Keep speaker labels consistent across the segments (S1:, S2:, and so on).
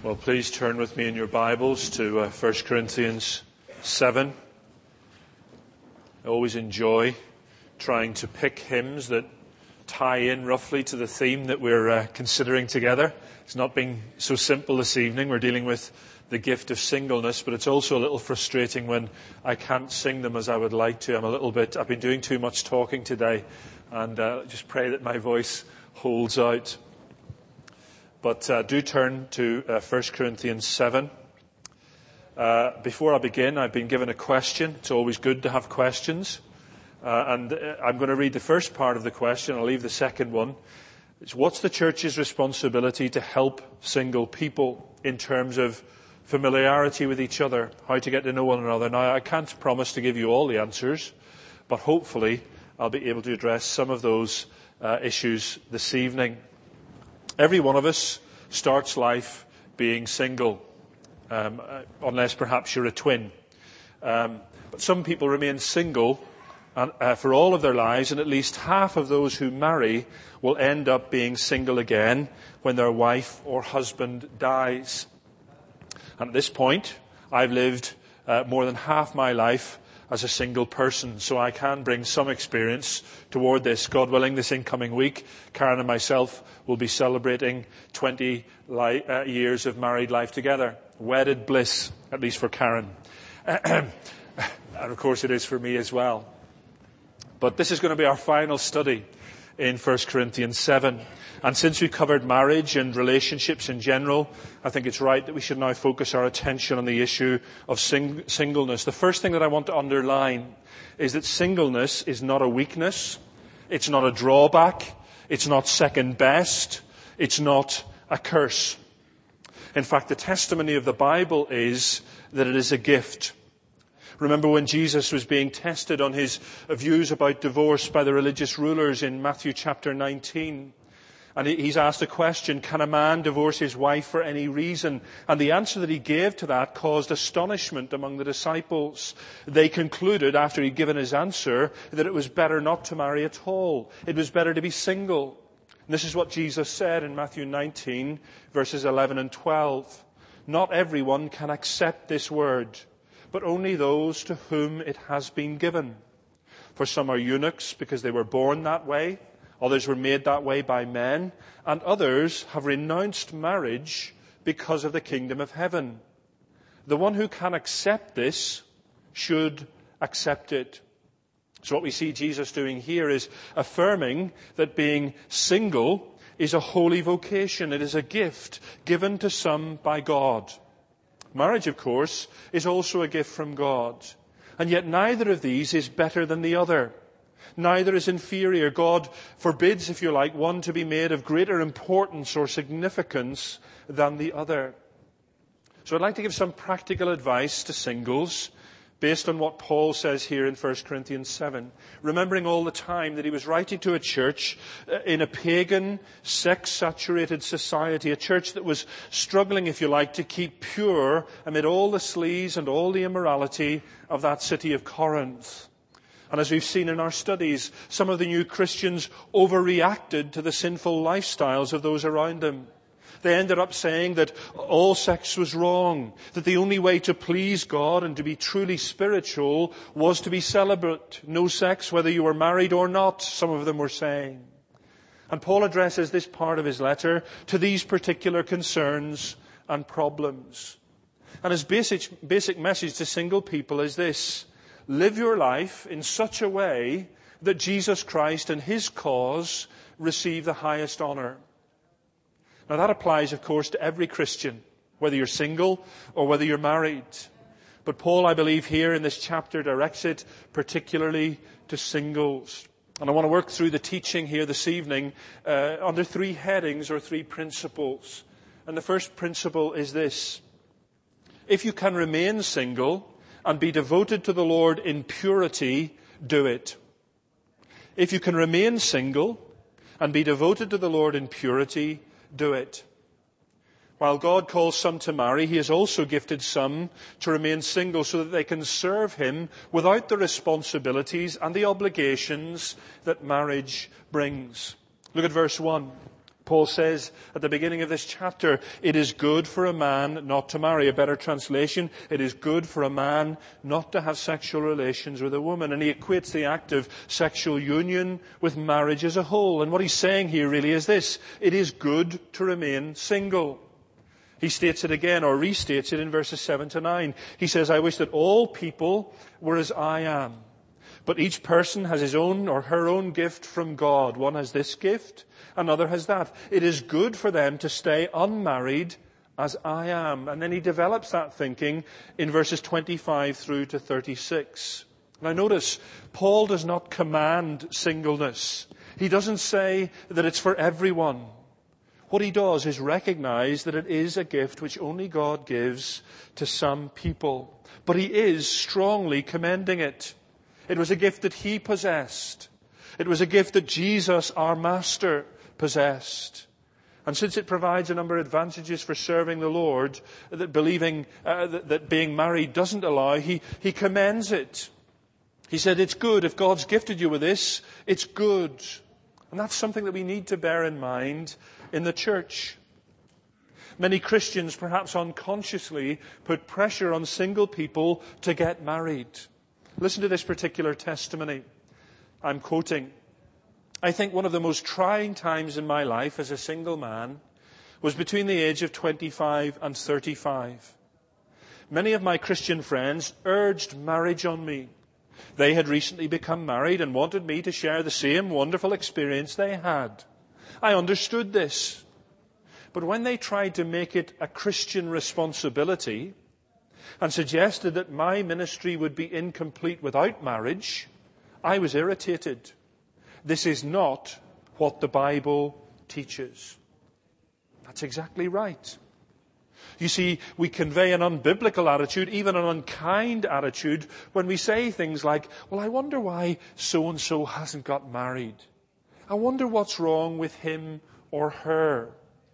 S1: Well, please turn with me in your Bibles to 1 Corinthians 7. I always enjoy trying to pick hymns that tie in roughly to the theme that we're considering together. It's not been so simple this evening. We're dealing with the gift of singleness, but it's also a little frustrating when I can't sing them as I would like to. I've been doing too much talking today, and just pray that my voice holds out. But do turn to 1 Corinthians 7. Before I begin, I've been given a question. It's always good to have questions. And I'm going to read the first part of the question. I'll leave the second one. It's what's the church's responsibility to help single people in terms of familiarity with each other, how to get to know one another? Now, I can't promise to give you all the answers, but hopefully I'll be able to address some of those issues this evening. Every one of us starts life being single, unless perhaps you're a twin. But some people remain single for all of their lives, and at least half of those who marry will end up being single again when their wife or husband dies. And at this point, I've lived more than half my life as a single person, so I can bring some experience toward this. God willing, this incoming week, Karen and myself will be celebrating 20 years of married life together. Wedded bliss, at least for Karen. And of course it is for me as well. But this is going to be our final study in 1 Corinthians 7. And since we've covered marriage and relationships in general, I think it's right that we should now focus our attention on the issue of singleness. The first thing that I want to underline is that singleness is not a weakness. It's not a drawback. It's not second best. It's not a curse. In fact, the testimony of the Bible is that it is a gift. Remember when Jesus was being tested on his views about divorce by the religious rulers in Matthew chapter 19. And he's asked a question, can a man divorce his wife for any reason? And the answer that he gave to that caused astonishment among the disciples. They concluded, after he'd given his answer, that it was better not to marry at all. It was better to be single. And this is what Jesus said in Matthew 19, verses 11 and 12. Not everyone can accept this word, but only those to whom it has been given. For some are eunuchs because they were born that way. Others were made that way by men, and others have renounced marriage because of the kingdom of heaven. The one who can accept this should accept it. So what we see Jesus doing here is affirming that being single is a holy vocation. It is a gift given to some by God. Marriage, of course, is also a gift from God. And yet neither of these is better than the other. Neither is inferior. God forbids, if you like, one to be made of greater importance or significance than the other. So I'd like to give some practical advice to singles based on what Paul says here in 1 Corinthians 7. Remembering all the time that he was writing to a church in a pagan, sex-saturated society, a church that was struggling, if you like, to keep pure amid all the sleaze and all the immorality of that city of Corinth. And as we've seen in our studies, some of the new Christians overreacted to the sinful lifestyles of those around them. They ended up saying that all sex was wrong, that the only way to please God and to be truly spiritual was to be celibate. No sex, whether you were married or not, some of them were saying. And Paul addresses this part of his letter to these particular concerns and problems. And his basic message to single people is this: live your life in such a way that Jesus Christ and his cause receive the highest honor. Now that applies, of course, to every Christian, whether you're single or whether you're married. But Paul, I believe, here in this chapter directs it particularly to singles. And I want to work through the teaching here this evening under three headings or three principles. And the first principle is this: if you can remain single and be devoted to the Lord in purity, do it. If you can remain single and be devoted to the Lord in purity, do it. While God calls some to marry, he has also gifted some to remain single so that they can serve him without the responsibilities and the obligations that marriage brings. Look at verse 1. Paul says at the beginning of this chapter, it is good for a man not to marry. A better translation, it is good for a man not to have sexual relations with a woman. And he equates the act of sexual union with marriage as a whole. And what he's saying here really is this: it is good to remain single. He states it again, or restates it in verses 7 to 9. He says, I wish that all people were as I am. But each person has his own or her own gift from God. One has this gift, another has that. It is good for them to stay unmarried as I am. And then he develops that thinking in verses 25 through to 36. Now notice, Paul does not command singleness. He doesn't say that it's for everyone. What he does is recognize that it is a gift which only God gives to some people. But he is strongly commending it. It was a gift that he possessed. It was a gift that Jesus, our Master, possessed. And since it provides a number of advantages for serving the Lord, that that being married doesn't allow, he commends it. He said, it's good. If God's gifted you with this, it's good. And that's something that we need to bear in mind in the church. Many Christians, perhaps unconsciously, put pressure on single people to get married. Listen to this particular testimony. I'm quoting. I think one of the most trying times in my life as a single man was between the age of 25 and 35. Many of my Christian friends urged marriage on me. They had recently become married and wanted me to share the same wonderful experience they had. I understood this. But when they tried to make it a Christian responsibility and suggested that my ministry would be incomplete without marriage, I was irritated. This is not what the Bible teaches. That's exactly right. You see, we convey an unbiblical attitude, even an unkind attitude, when we say things like, well, I wonder why so-and-so hasn't got married. I wonder what's wrong with him or her.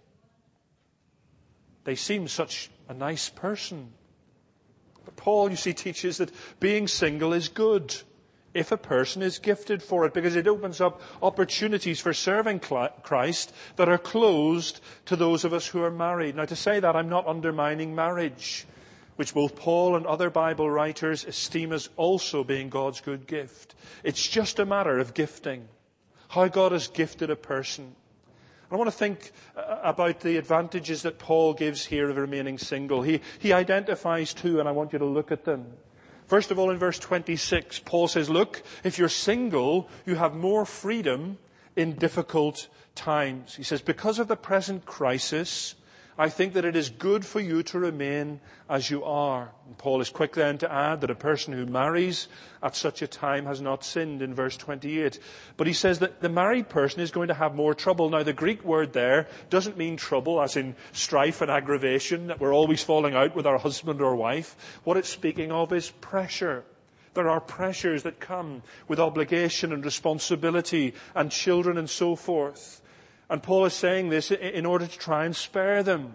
S1: They seem such a nice person. But Paul, you see, teaches that being single is good if a person is gifted for it, because it opens up opportunities for serving Christ that are closed to those of us who are married. Now, to say that, I'm not undermining marriage, which both Paul and other Bible writers esteem as also being God's good gift. It's just a matter of gifting, how God has gifted a person. I want to think about the advantages that Paul gives here of remaining single. He identifies two, and I want you to look at them. First of all, in verse 26, Paul says, look, if you're single, you have more freedom in difficult times. He says, because of the present crisis, I think that it is good for you to remain as you are. And Paul is quick then to add that a person who marries at such a time has not sinned in verse 28. But he says that the married person is going to have more trouble. Now, the Greek word there doesn't mean trouble as in strife and aggravation, that we're always falling out with our husband or wife. What it's speaking of is pressure. There are pressures that come with obligation and responsibility and children and so forth. And Paul is saying this in order to try and spare them.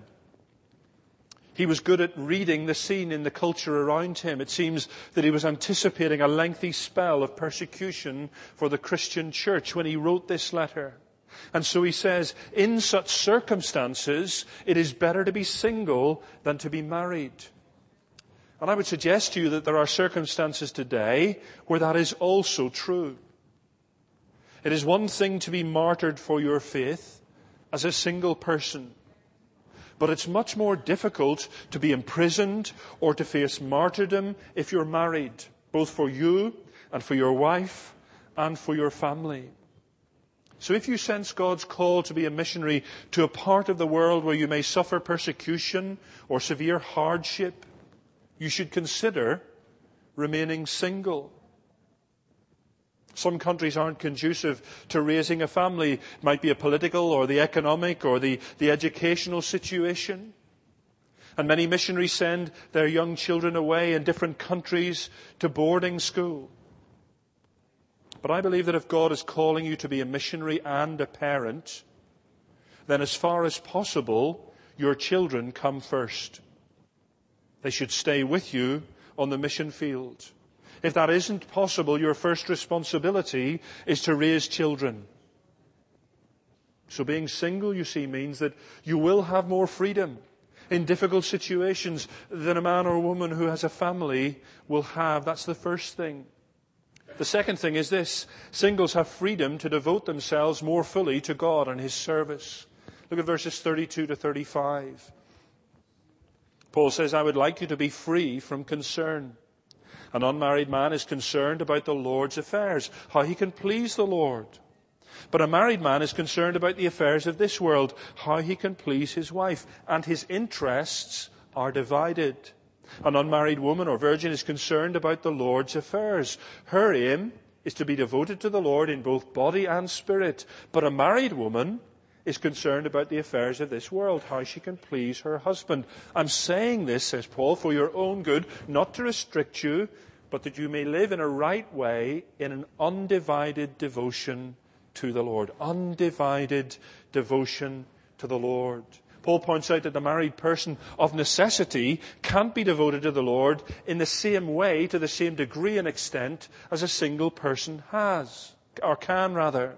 S1: He was good at reading the scene in the culture around him. It seems that he was anticipating a lengthy spell of persecution for the Christian church when he wrote this letter. And so he says, in such circumstances, it is better to be single than to be married. And I would suggest to you that there are circumstances today where that is also true. It is one thing to be martyred for your faith as a single person, but it's much more difficult to be imprisoned or to face martyrdom if you're married, both for you and for your wife and for your family. So if you sense God's call to be a missionary to a part of the world where you may suffer persecution or severe hardship, you should consider remaining single. Some countries aren't conducive to raising a family. It might be a political or the economic or the educational situation. And many missionaries send their young children away in different countries to boarding school. But I believe that if God is calling you to be a missionary and a parent, then as far as possible, your children come first. They should stay with you on the mission field. If that isn't possible, your first responsibility is to raise children. So being single, you see, means that you will have more freedom in difficult situations than a man or woman who has a family will have. That's the first thing. The second thing is this: singles have freedom to devote themselves more fully to God and His service. Look at verses 32 to 35. Paul says, I would like you to be free from concern. An unmarried man is concerned about the Lord's affairs, how he can please the Lord. But a married man is concerned about the affairs of this world, how he can please his wife, and his interests are divided. An unmarried woman or virgin is concerned about the Lord's affairs. Her aim is to be devoted to the Lord in both body and spirit. But a married woman is concerned about the affairs of this world, how she can please her husband. I'm saying this, says Paul, for your own good, not to restrict you, but that you may live in a right way in an undivided devotion to the Lord. Undivided devotion to the Lord. Paul points out that the married person of necessity can't be devoted to the Lord in the same way, to the same degree and extent as a single person has, or can rather.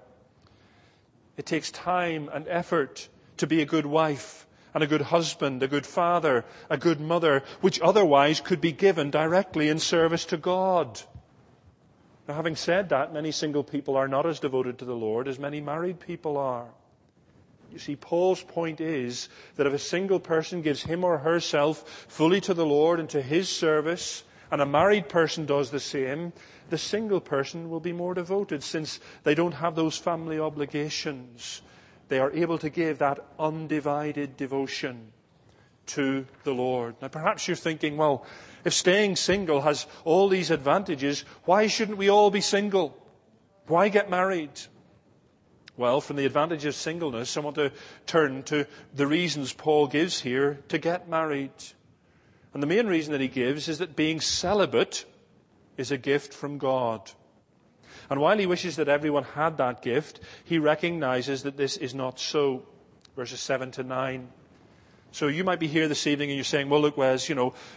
S1: It takes time and effort to be a good wife and a good husband, a good father, a good mother, which otherwise could be given directly in service to God. Now, having said that, many single people are not as devoted to the Lord as many married people are. You see, Paul's point is that if a single person gives him or herself fully to the Lord and to His service, and a married person does the same, the single person will be more devoted since they don't have those family obligations. They are able to give that undivided devotion to the Lord. Now, perhaps you're thinking, well, if staying single has all these advantages, why shouldn't we all be single? Why get married? Well, from the advantage of singleness, I want to turn to the reasons Paul gives here to get married. And the main reason that he gives is that being celibate is a gift from God. And while he wishes that everyone had that gift, he recognizes that this is not so. Verses 7 to 9. So you might be here this evening and you're saying, well, look, Wes,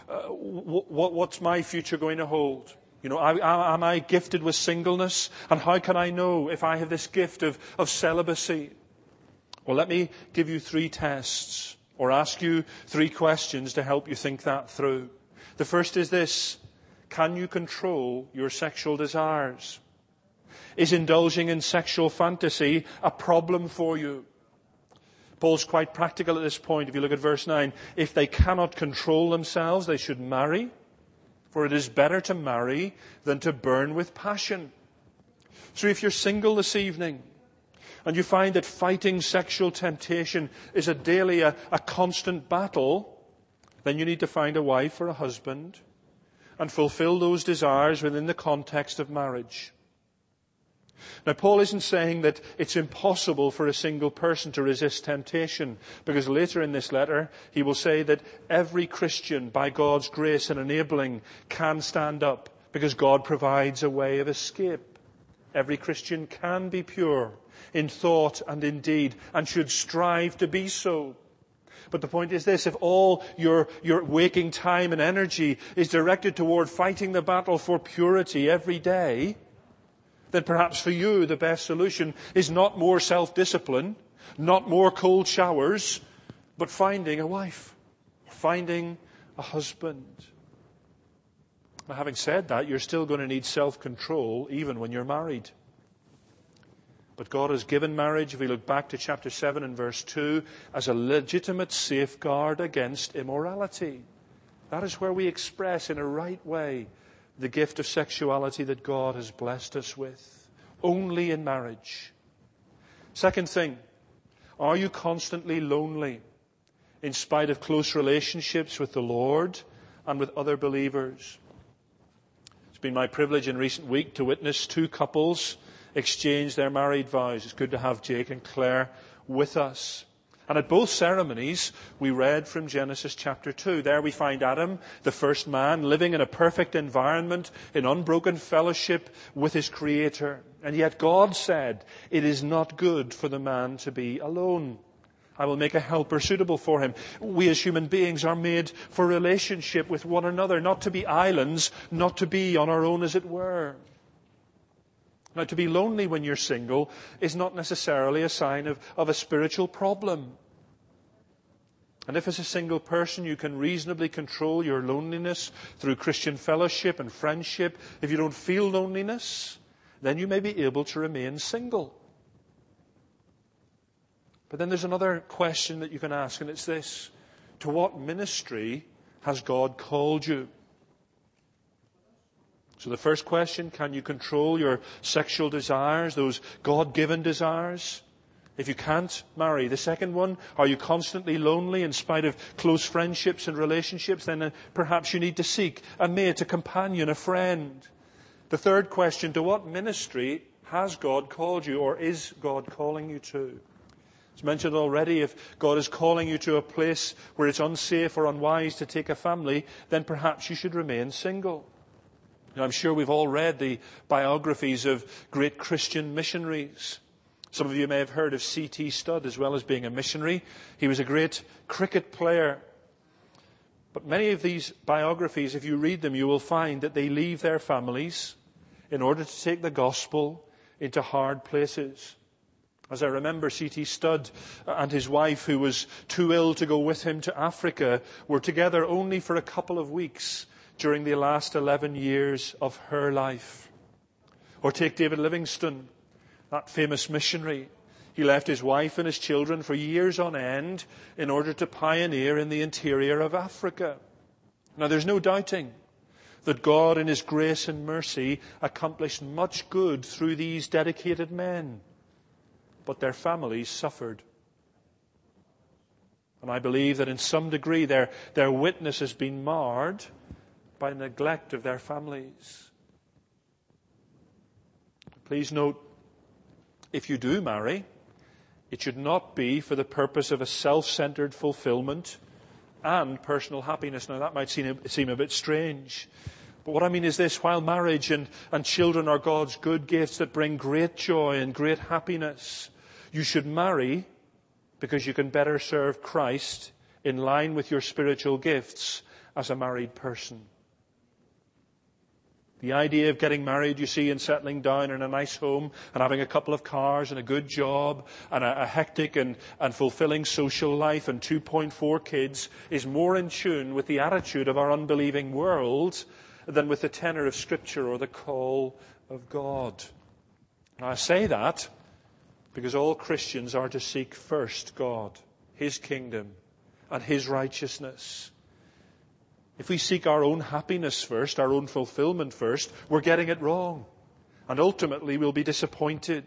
S1: what's my future going to hold? Am I gifted with singleness? And how can I know if I have this gift of celibacy? Well, let me give you 3 tests, or ask you 3 questions to help you think that through. The first is this: can you control your sexual desires? Is indulging in sexual fantasy a problem for you? Paul's quite practical at this point. If you look at verse 9, if they cannot control themselves, they should marry. For it is better to marry than to burn with passion. So if you're single this evening and you find that fighting sexual temptation is a daily, a constant battle, then you need to find a wife or a husband and fulfill those desires within the context of marriage. Now, Paul isn't saying that it's impossible for a single person to resist temptation, because later in this letter he will say that every Christian, by God's grace and enabling, can stand up because God provides a way of escape. Every Christian can be pure in thought and in deed and should strive to be so. But the point is this: if all your waking time and energy is directed toward fighting the battle for purity every day, then perhaps for you the best solution is not more self-discipline, not more cold showers, but finding a wife, finding a husband. Now, having said that, you're still going to need self-control even when you're married. But God has given marriage, if we look back to chapter 7 and verse 2, as a legitimate safeguard against immorality. That is where we express in a right way the gift of sexuality that God has blessed us with. Only in marriage. Second thing, are you constantly lonely in spite of close relationships with the Lord and with other believers? It's been my privilege in recent week to witness 2 couples exchange their married vows. It's good to have Jake and Claire with us. And at both ceremonies, we read from Genesis chapter 2. There we find Adam, the first man, living in a perfect environment, in unbroken fellowship with his Creator. And yet God said, it is not good for the man to be alone. I will make a helper suitable for him. We as human beings are made for relationship with one another, not to be islands, not to be on our own as it were. Now, to be lonely when you're single is not necessarily a sign of a spiritual problem. And if as a single person you can reasonably control your loneliness through Christian fellowship and friendship, if you don't feel loneliness, then you may be able to remain single. But then there's another question that you can ask, and it's this: to what ministry has God called you? So the first question, can you control your sexual desires, those God-given desires? If you can't, marry. The second one, are you constantly lonely in spite of close friendships and relationships? Then perhaps you need to seek a mate, a companion, a friend. The third question, to what ministry has God called you, or is God calling you to? As mentioned already, if God is calling you to a place where it's unsafe or unwise to take a family, then perhaps you should remain single. Now, I'm sure we've all read the biographies of great Christian missionaries. Some of you may have heard of C.T. Studd as well as being a missionary. He was a great cricket player. But many of these biographies, if you read them, you will find that they leave their families in order to take the gospel into hard places. As I remember, C.T. Studd and his wife, who was too ill to go with him to Africa, were together only for a couple of weeks during the last 11 years of her life. Or take David Livingstone, that famous missionary. He left his wife and his children for years on end in order to pioneer in the interior of Africa. Now, there's no doubting that God in His grace and mercy accomplished much good through these dedicated men. But their families suffered. And I believe that in some degree their witness has been marred by neglect of their families. Please note, if you do marry, it should not be for the purpose of a self-centered fulfillment and personal happiness. Now, that might seem a bit strange. But what I mean is this: while marriage and children are God's good gifts that bring great joy and great happiness, you should marry because you can better serve Christ in line with your spiritual gifts as a married person. The idea of getting married, you see, and settling down in a nice home and having a couple of cars and a good job and a hectic and fulfilling social life and 2.4 kids is more in tune with the attitude of our unbelieving world than with the tenor of Scripture or the call of God. Now, I say that because all Christians are to seek first God, His kingdom, and His righteousness. If we seek our own happiness first, our own fulfillment first, we're getting it wrong. And ultimately we'll be disappointed.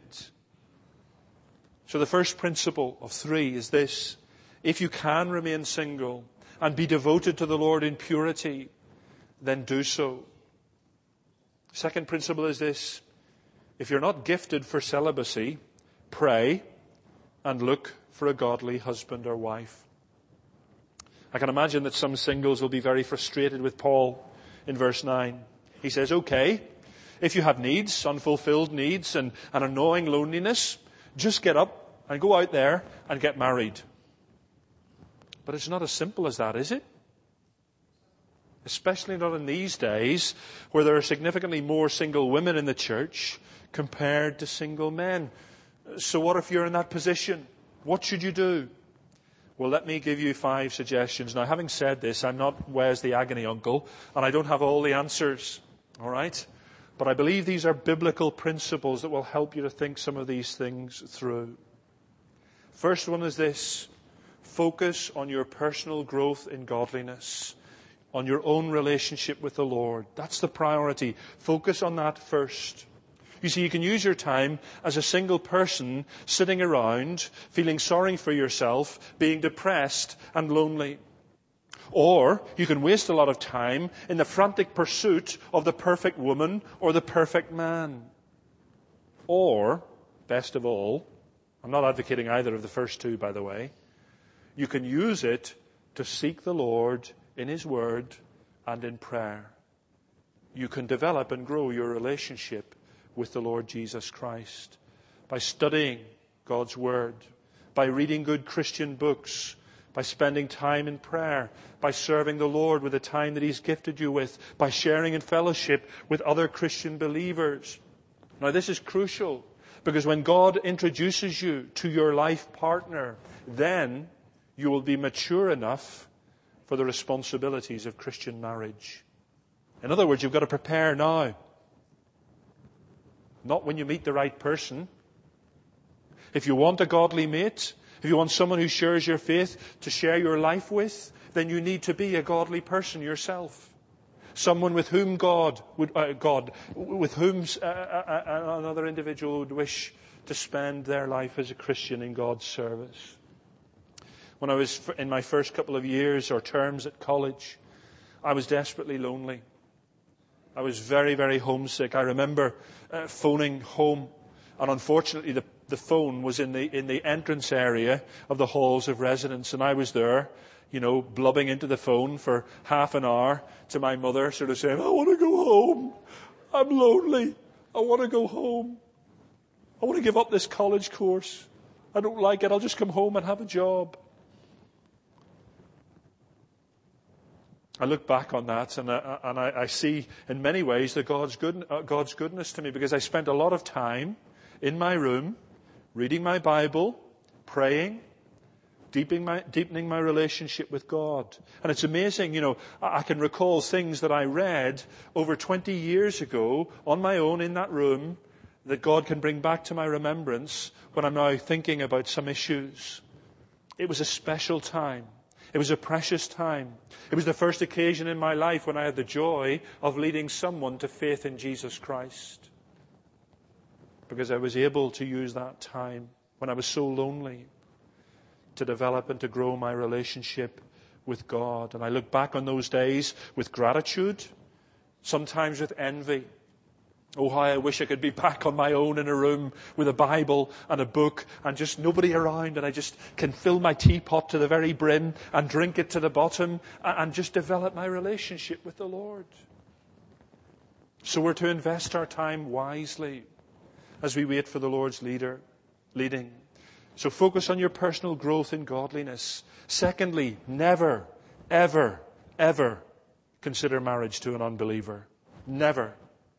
S1: So the first principle of 3 is this: if you can remain single and be devoted to the Lord in purity, then do so. Second principle is this: if you're not gifted for celibacy, pray and look for a godly husband or wife. I can imagine that some singles will be very frustrated with Paul in verse 9. He says, okay, if you have needs, unfulfilled needs, and an annoying loneliness, just get up and go out there and get married. But it's not as simple as that, is it? Especially not in these days where there are significantly more single women in the church compared to single men. So what if you're in that position? What should you do? Well, let me give you 5 suggestions. Now, having said this, I'm not Wes the agony uncle, and I don't have all the answers, all right? But I believe these are biblical principles that will help you to think some of these things through. First one is this: focus on your personal growth in godliness, on your own relationship with the Lord. That's the priority. Focus on that first. You see, you can use your time as a single person sitting around, feeling sorry for yourself, being depressed and lonely. Or you can waste a lot of time in the frantic pursuit of the perfect woman or the perfect man. Or, best of all, I'm not advocating either of the first 2, by the way, you can use it to seek the Lord in His Word and in prayer. You can develop and grow your relationship with the Lord Jesus Christ by studying God's Word, by reading good Christian books, by spending time in prayer, by serving the Lord with the time that He's gifted you with, by sharing in fellowship with other Christian believers. Now this is crucial, because when God introduces you to your life partner, then you will be mature enough for the responsibilities of Christian marriage. In other words, you've got to prepare now. Not when you meet the right person. If you want a godly mate, if you want someone who shares your faith to share your life with, then you need to be a godly person yourself. Someone with whom another individual would wish to spend their life as a Christian in God's service. When I was in my first couple of years or terms at college, I was desperately lonely. I was very, very homesick. I remember phoning home, and unfortunately the phone was in the entrance area of the halls of residence, and I was there, blubbing into the phone for half an hour to my mother, sort of saying, I want to go home. I'm lonely. I want to go home. I want to give up this college course. I don't like it. I'll just come home and have a job. I look back on that and I see in many ways that God's goodness to me, because I spent a lot of time in my room reading my Bible, praying, deepening my relationship with God. And it's amazing, I can recall things that I read over 20 years ago on my own in that room that God can bring back to my remembrance when I'm now thinking about some issues. It was a special time. It was a precious time. It was the first occasion in my life when I had the joy of leading someone to faith in Jesus Christ. Because I was able to use that time when I was so lonely to develop and to grow my relationship with God. And I look back on those days with gratitude, sometimes with envy. Oh, how I wish I could be back on my own in a room with a Bible and a book and just nobody around, and I just can fill my teapot to the very brim and drink it to the bottom and just develop my relationship with the Lord. So we're to invest our time wisely as we wait for the Lord's leading. So focus on your personal growth in godliness. Secondly, never, ever, ever consider marriage to an unbeliever. Never.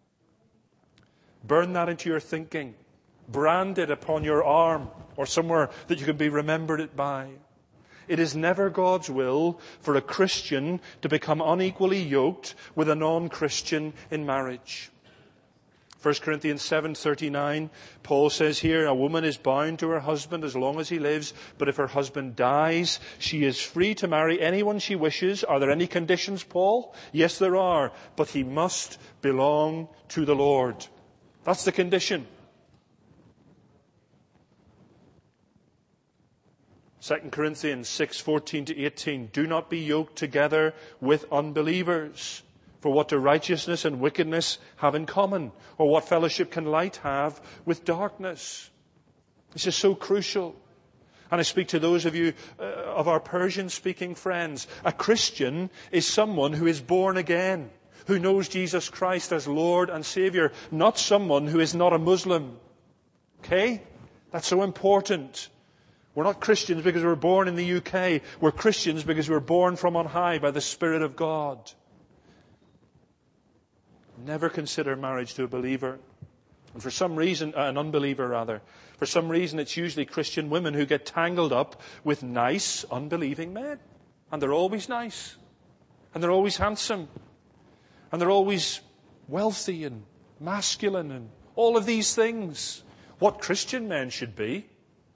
S1: Burn that into your thinking. Brand it upon your arm or somewhere that you can be remembered it by. It is never God's will for a Christian to become unequally yoked with a non-Christian in marriage. 1 Corinthians 7:39, Paul says here, a woman is bound to her husband as long as he lives, but if her husband dies, she is free to marry anyone she wishes. Are there any conditions, Paul? Yes, there are, but he must belong to the Lord. That's the condition. 2 Corinthians 6:14-18, do not be yoked together with unbelievers. For what do righteousness and wickedness have in common? Or what fellowship can light have with darkness? This is so crucial. And I speak to those of you, of our Persian-speaking friends. A Christian is someone who is born again, who knows Jesus Christ as Lord and Savior, not someone who is not a Muslim. Okay? That's so important. We're not Christians because we're born in the UK. We're Christians because we're born from on high by the Spirit of God. Never consider marriage to a believer. And for some reason, an unbeliever rather. For some reason, it's usually Christian women who get tangled up with nice, unbelieving men. And they're always nice. And they're always handsome. And they're always wealthy and masculine and all of these things. What Christian men should be.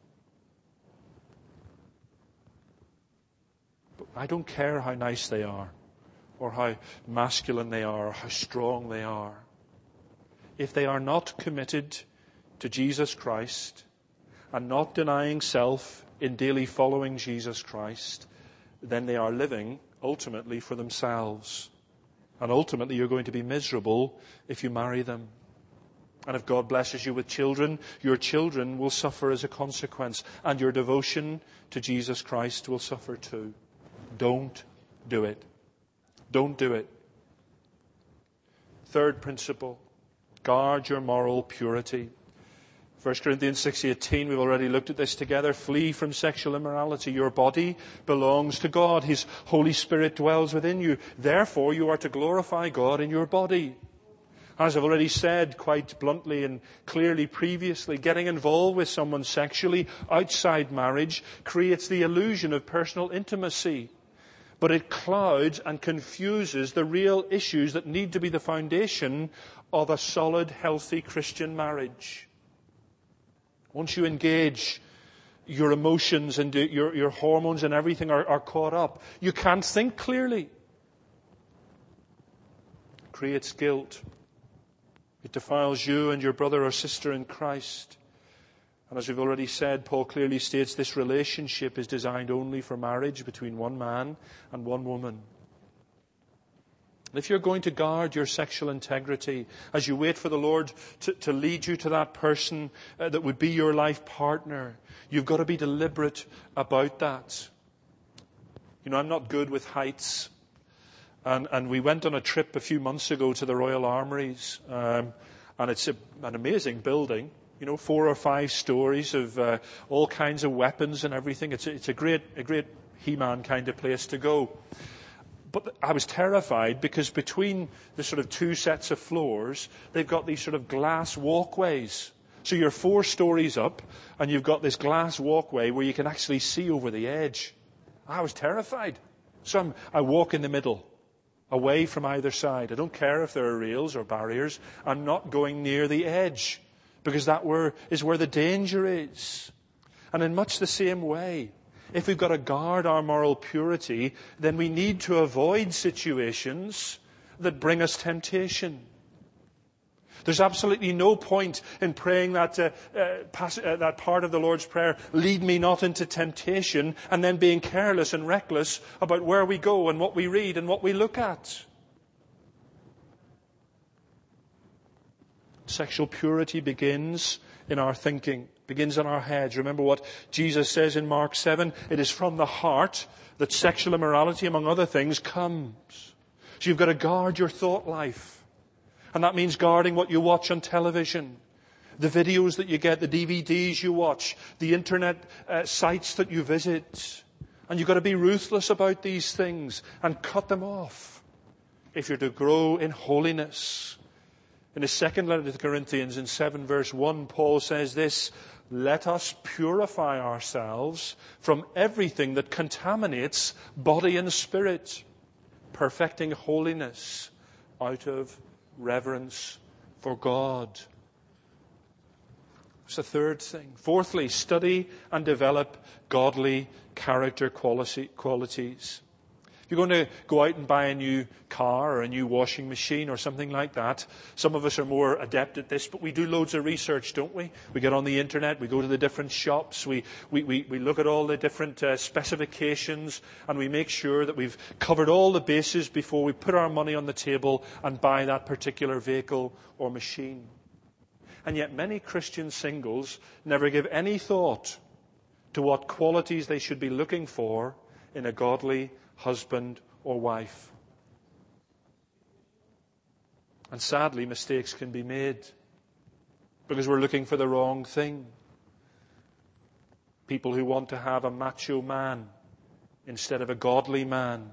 S1: But I don't care how nice they are, or how masculine they are, or how strong they are. If they are not committed to Jesus Christ and not denying self in daily following Jesus Christ, then they are living ultimately for themselves. And ultimately you're going to be miserable if you marry them. And if God blesses you with children, your children will suffer as a consequence. And your devotion to Jesus Christ will suffer too. Don't do it. Don't do it. Third principle, guard your moral purity. 1 Corinthians 6:18, we've already looked at this together. Flee from sexual immorality. Your body belongs to God. His Holy Spirit dwells within you. Therefore, you are to glorify God in your body. As I've already said quite bluntly and clearly previously, getting involved with someone sexually outside marriage creates the illusion of personal intimacy. But it clouds and confuses the real issues that need to be the foundation of a solid, healthy Christian marriage. Once you engage, your emotions and your hormones and everything are caught up. You can't think clearly. It creates guilt. It defiles you and your brother or sister in Christ. And as we've already said, Paul clearly states this relationship is designed only for marriage between one man and one woman. If you're going to guard your sexual integrity as you wait for the Lord to lead you to that person that would be your life partner, you've got to be deliberate about that. You know, I'm not good with heights. And we went on a trip a few months ago to the Royal Armouries. And it's an amazing building. You know, 4 or 5 stories of all kinds of weapons and everything. It's a great He-Man kind of place to go. But I was terrified because between the sort of 2 sets of floors, they've got these sort of glass walkways. So you're 4 stories up and you've got this glass walkway where you can actually see over the edge. I was terrified. So I walk in the middle, away from either side. I don't care if there are rails or barriers. I'm not going near the edge because that is where the danger is. And in much the same way, if we've got to guard our moral purity, then we need to avoid situations that bring us temptation. There's absolutely no point in praying that part of the Lord's Prayer, lead me not into temptation, and then being careless and reckless about where we go and what we read and what we look at. Sexual purity begins in our thinking, begins in our heads. Remember what Jesus says in Mark 7, it is from the heart that sexual immorality, among other things, comes. So you've got to guard your thought life. And that means guarding what you watch on television, the videos that you get, the DVDs you watch, the internet sites that you visit. And you've got to be ruthless about these things and cut them off if you're to grow in holiness. In his second letter to the Corinthians, in 7 verse 1, Paul says this, let us purify ourselves from everything that contaminates body and spirit, perfecting holiness out of reverence for God. That's the third thing. Fourthly, study and develop godly character qualities. If you're going to go out and buy a new car or a new washing machine or something like that, some of us are more adept at this, but we do loads of research, don't we? We get on the internet, we go to the different shops, we look at all the different specifications, and we make sure that we've covered all the bases before we put our money on the table and buy that particular vehicle or machine. And yet many Christian singles never give any thought to what qualities they should be looking for in a godly husband or wife. And sadly, mistakes can be made because we're looking for the wrong thing. People who want to have a macho man instead of a godly man.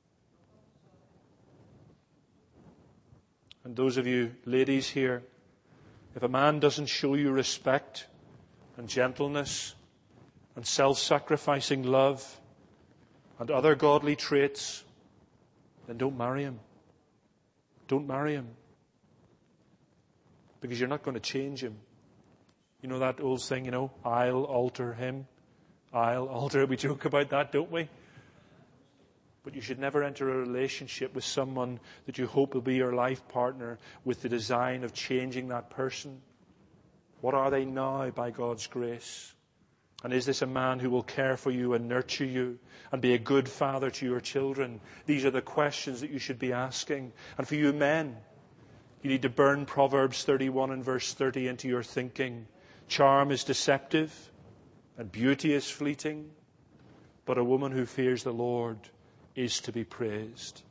S1: And those of you ladies here, if a man doesn't show you respect and gentleness and self-sacrificing love and other godly traits, then don't marry him. Don't marry him. Because you're not going to change him. You know that old thing, I'll alter him. I'll alter. We joke about that, don't we? But you should never enter a relationship with someone that you hope will be your life partner with the design of changing that person. What are they now by God's grace? And is this a man who will care for you and nurture you and be a good father to your children? These are the questions that you should be asking. And for you men, you need to burn Proverbs 31 and verse 30 into your thinking. Charm is deceptive and beauty is fleeting, but a woman who fears the Lord is to be praised.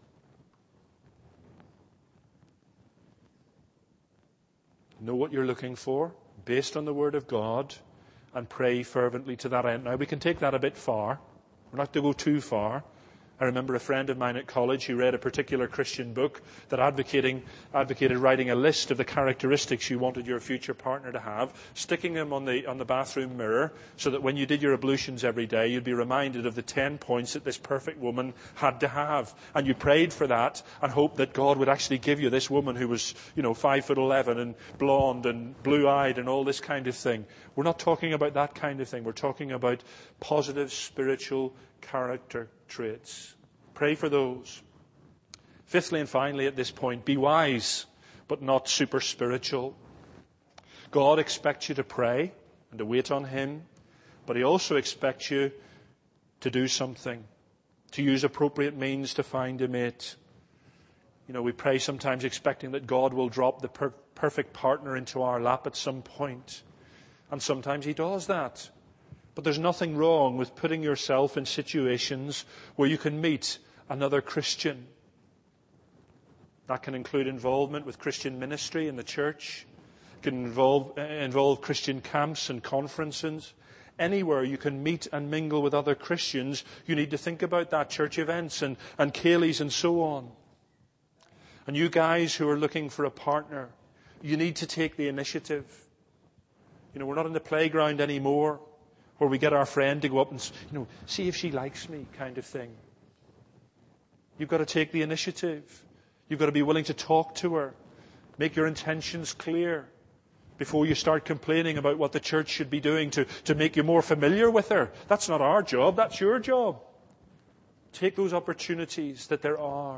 S1: Know what you're looking for based on the Word of God, and pray fervently to that end. Now, we can take that a bit far. We're not to go too far I remember a friend of mine at college who read a particular Christian book that advocated writing a list of the characteristics you wanted your future partner to have, sticking them on the bathroom mirror so that when you did your ablutions every day, you'd be reminded of the 10 points that this perfect woman had to have. And you prayed for that and hoped that God would actually give you this woman who was, 5'11" and blonde and blue-eyed and all this kind of thing. We're not talking about that kind of thing. We're talking about positive spiritual character traits. Pray for those. Fifthly and finally at this point, be wise, but not super spiritual. God expects you to pray and to wait on Him, but He also expects you to do something, to use appropriate means to find a mate. We pray sometimes expecting that God will drop the perfect partner into our lap at some point. And sometimes He does that. But there's nothing wrong with putting yourself in situations where you can meet another Christian. That can include involvement with Christian ministry in the church. It can involve Christian camps and conferences. Anywhere you can meet and mingle with other Christians, you need to think about that. Church events and Kayleys and so on. And you guys who are looking for a partner, you need to take the initiative. We're not in the playground anymore where we get our friend to go up and, see if she likes me kind of thing. You've got to take the initiative. You've got to be willing to talk to her. Make your intentions clear before you start complaining about what the church should be doing to make you more familiar with her. That's not our job. That's your job. Take those opportunities that there are.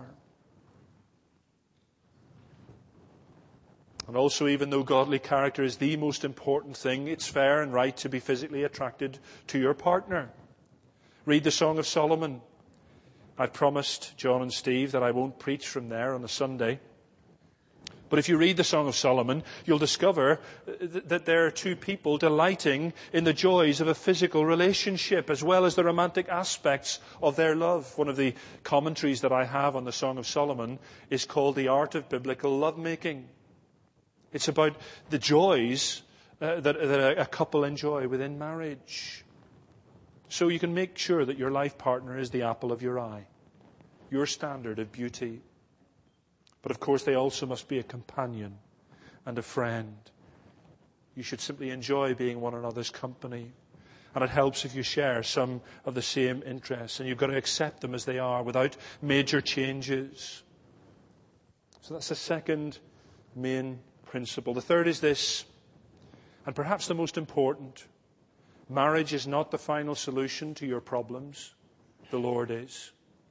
S1: And also, even though godly character is the most important thing, it's fair and right to be physically attracted to your partner. Read the Song of Solomon. I've promised John and Steve that I won't preach from there on a Sunday. But if you read the Song of Solomon, you'll discover that there are two people delighting in the joys of a physical relationship as well as the romantic aspects of their love. One of the commentaries that I have on the Song of Solomon is called The Art of Biblical Lovemaking. It's about the joys that a couple enjoy within marriage. So you can make sure that your life partner is the apple of your eye, your standard of beauty. But of course, they also must be a companion and a friend. You should simply enjoy being one another's company. And it helps if you share some of the same interests. And you've got to accept them as they are without major changes. So that's the second main principle. The third is this, and perhaps the most important. Marriage is not the final solution to your problems. The Lord is.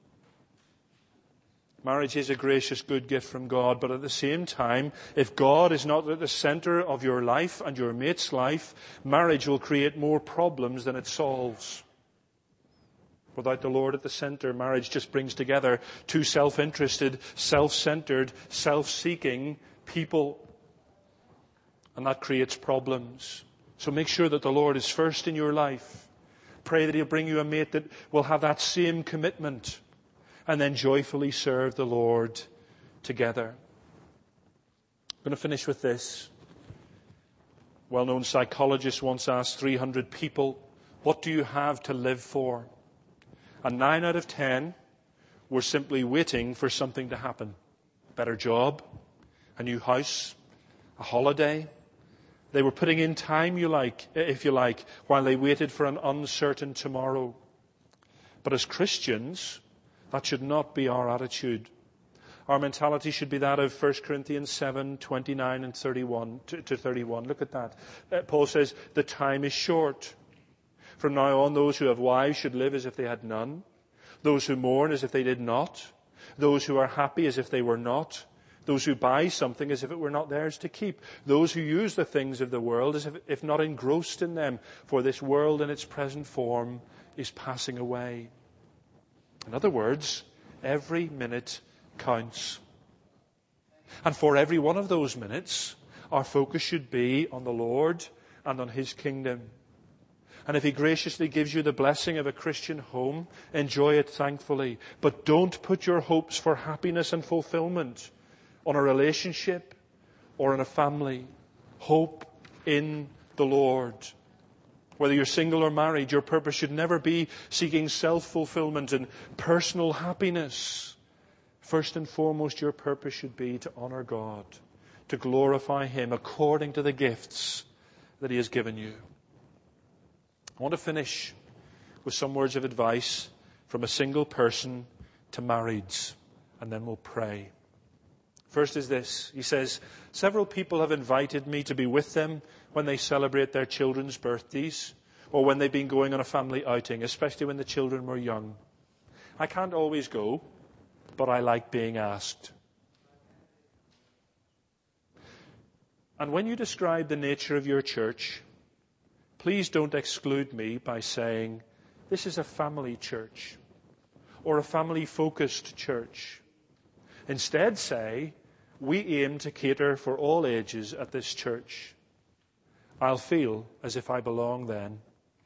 S1: Marriage is a gracious, good gift from God, but at the same time, if God is not at the center of your life and your mate's life, marriage will create more problems than it solves. Without the Lord at the center, marriage just brings together two self-interested, self-centered, self-seeking people. And that creates problems. So make sure that the Lord is first in your life. Pray that He'll bring you a mate that will have that same commitment. And then joyfully serve the Lord together. I'm going to finish with this. A well-known psychologist once asked 300 people, what do you have to live for? And 9 out of 10 were simply waiting for something to happen. A better job, a new house, a holiday. They were putting in time, if you like, while they waited for an uncertain tomorrow. But as Christians, that should not be our attitude. Our mentality should be that of 1 Corinthians 7, 29 and 31 to 31. Look at that. Paul says, the time is short. From now on, those who have wives should live as if they had none. Those who mourn as if they did not. Those who are happy as if they were not. Those who buy something as if it were not theirs to keep. Those who use the things of the world as if not engrossed in them. For this world in its present form is passing away. In other words, every minute counts. And for every one of those minutes, our focus should be on the Lord and on His kingdom. And if He graciously gives you the blessing of a Christian home, enjoy it thankfully. But don't put your hopes for happiness and fulfillment on a relationship or in a family. Hope in the Lord. Whether you're single or married, your purpose should never be seeking self-fulfillment and personal happiness. First and foremost, your purpose should be to honor God, to glorify Him according to the gifts that He has given you. I want to finish with some words of advice from a single person to marrieds, and then we'll pray. First is this. He says, several people have invited me to be with them when they celebrate their children's birthdays or when they've been going on a family outing, especially when the children were young. I can't always go, but I like being asked. And when you describe the nature of your church, please don't exclude me by saying, this is a family church or a family-focused church. Instead say, we aim to cater for all ages at this church. I'll feel as if I belong then.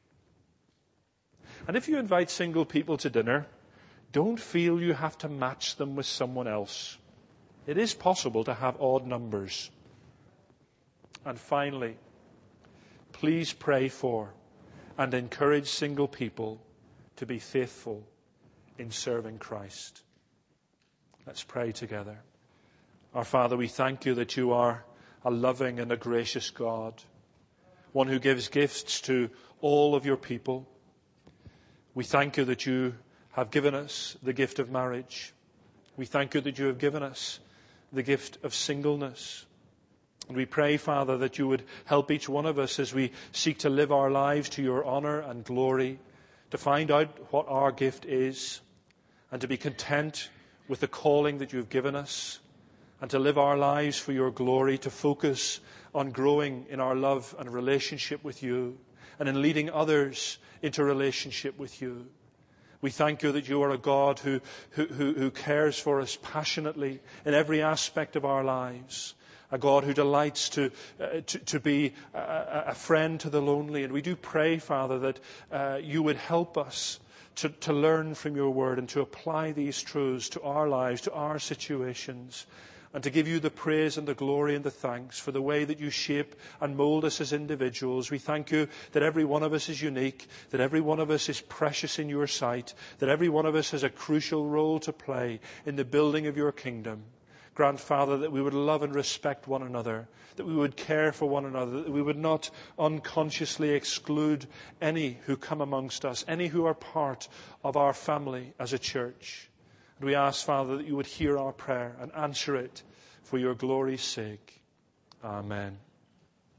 S1: And if you invite single people to dinner, don't feel you have to match them with someone else. It is possible to have odd numbers. And finally, please pray for and encourage single people to be faithful in serving Christ. Let's pray together. Our Father, we thank you that you are a loving and a gracious God, one who gives gifts to all of your people. We thank you that you have given us the gift of marriage. We thank you that you have given us the gift of singleness. And we pray, Father, that you would help each one of us as we seek to live our lives to your honor and glory, to find out what our gift is, and to be content with the calling that you have given us, and to live our lives for your glory, to focus on growing in our love and relationship with you, and in leading others into relationship with you. We thank you that you are a God who cares for us passionately in every aspect of our lives, a God who delights to be a friend to the lonely. And we do pray, Father, that you would help us to learn from your word and to apply these truths to our lives, to our situations, and to give you the praise and the glory and the thanks for the way that you shape and mold us as individuals. We thank you that every one of us is unique, that every one of us is precious in your sight, that every one of us has a crucial role to play in the building of your kingdom. Grant, Father, that we would love and respect one another, that we would care for one another, that we would not unconsciously exclude any who come amongst us, any who are part of our family as a church. And we ask, Father, that you would hear our prayer and answer it for your glory's sake. Amen.